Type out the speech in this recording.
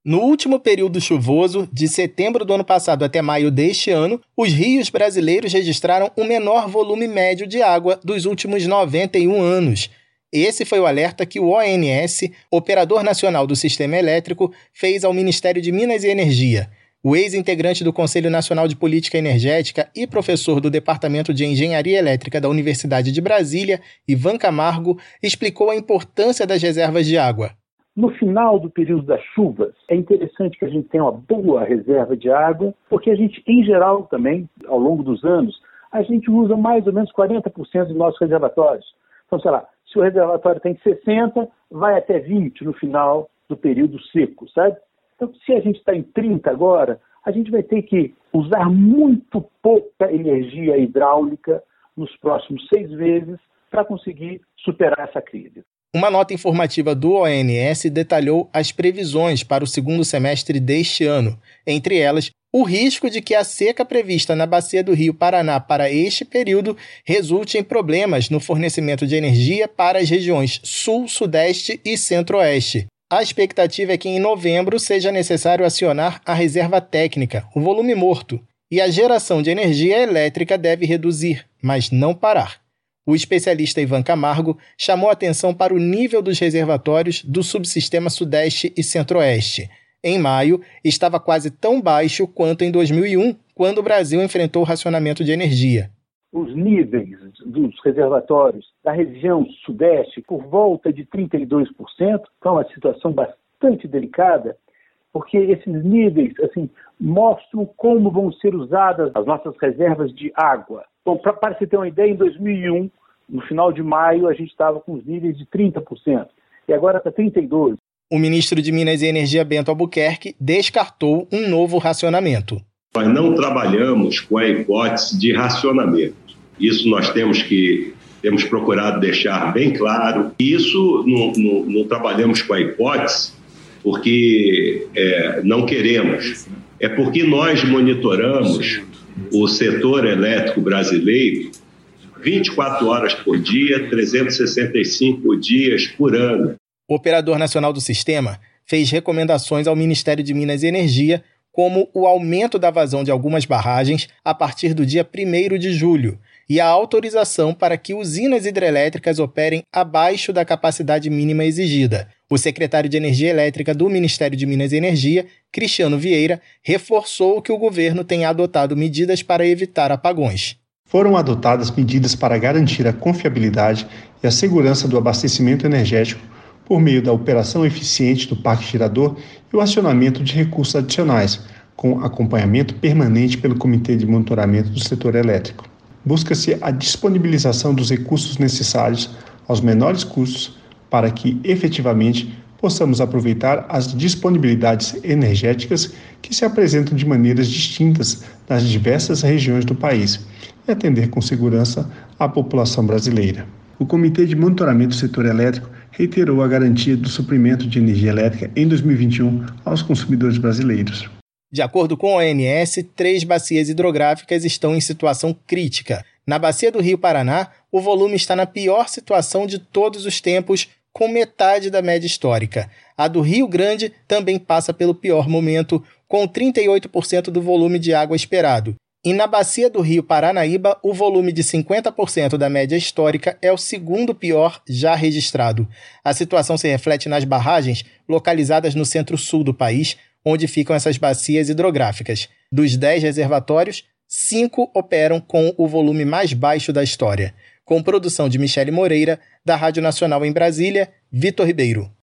No último período chuvoso, de setembro do ano passado até maio deste ano, os rios brasileiros registraram o menor volume médio de água dos últimos 91 anos. Esse foi o alerta que o ONS, Operador Nacional do Sistema Elétrico, fez ao Ministério de Minas e Energia. O ex-integrante do Conselho Nacional de Política Energética e professor do Departamento de Engenharia Elétrica da Universidade de Brasília, Ivan Camargo, explicou a importância das reservas de água. No final do período das chuvas, é interessante que a gente tenha uma boa reserva de água, porque a gente, em geral também, ao longo dos anos, a gente usa mais ou menos 40% dos nossos reservatórios. Então, sei lá, se o reservatório tem 60, vai até 20 no final do período seco, sabe? Então, se a gente está em 30 agora, a gente vai ter que usar muito pouca energia hidráulica nos próximos 6 meses para conseguir superar essa crise. Uma nota informativa do ONS detalhou as previsões para o segundo semestre deste ano. Entre elas, o risco de que a seca prevista na bacia do Rio Paraná para este período resulte em problemas no fornecimento de energia para as regiões Sul, Sudeste e Centro-Oeste. A expectativa é que em novembro seja necessário acionar a reserva técnica, o volume morto, e a geração de energia elétrica deve reduzir, mas não parar. O especialista Ivan Camargo chamou atenção para o nível dos reservatórios do subsistema Sudeste e Centro-Oeste. Em maio, estava quase tão baixo quanto em 2001, quando o Brasil enfrentou o racionamento de energia. Os níveis dos reservatórios da região Sudeste, por volta de 32%, então é uma situação bastante delicada, porque esses níveis mostram como vão ser usadas as nossas reservas de água. Bom, para você ter uma ideia, em 2001, no final de maio, a gente estava com os níveis de 30%, e agora está 32%. O ministro de Minas e Energia, Bento Albuquerque, descartou um novo racionamento. Nós não trabalhamos com a hipótese de racionamento. Isso nós temos procurado deixar bem claro. Isso não trabalhamos com a hipótese porque não queremos. É porque nós monitoramos o setor elétrico brasileiro 24 horas por dia, 365 dias por ano. O Operador Nacional do Sistema fez recomendações ao Ministério de Minas e Energia, como o aumento da vazão de algumas barragens a partir do dia 1º de julho e a autorização para que usinas hidrelétricas operem abaixo da capacidade mínima exigida. O secretário de Energia Elétrica do Ministério de Minas e Energia, Cristiano Vieira, reforçou que o governo tem adotado medidas para evitar apagões. Foram adotadas medidas para garantir a confiabilidade e a segurança do abastecimento energético por meio da operação eficiente do parque gerador e o acionamento de recursos adicionais, com acompanhamento permanente pelo Comitê de Monitoramento do Setor Elétrico. Busca-se a disponibilização dos recursos necessários aos menores custos para que, efetivamente, possamos aproveitar as disponibilidades energéticas que se apresentam de maneiras distintas nas diversas regiões do país e atender com segurança a população brasileira. O Comitê de Monitoramento do Setor Elétrico reiterou a garantia do suprimento de energia elétrica em 2021 aos consumidores brasileiros. De acordo com o ONS, 3 bacias hidrográficas estão em situação crítica. Na bacia do Rio Paraná, o volume está na pior situação de todos os tempos, com metade da média histórica. A do Rio Grande também passa pelo pior momento, com 38% do volume de água esperado. E na bacia do Rio Paranaíba, o volume de 50% da média histórica é o segundo pior já registrado. A situação se reflete nas barragens localizadas no centro-sul do país, onde ficam essas bacias hidrográficas. Dos 10 reservatórios, 5 operam com o volume mais baixo da história. Com produção de Michele Moreira, da Rádio Nacional em Brasília, Vitor Ribeiro.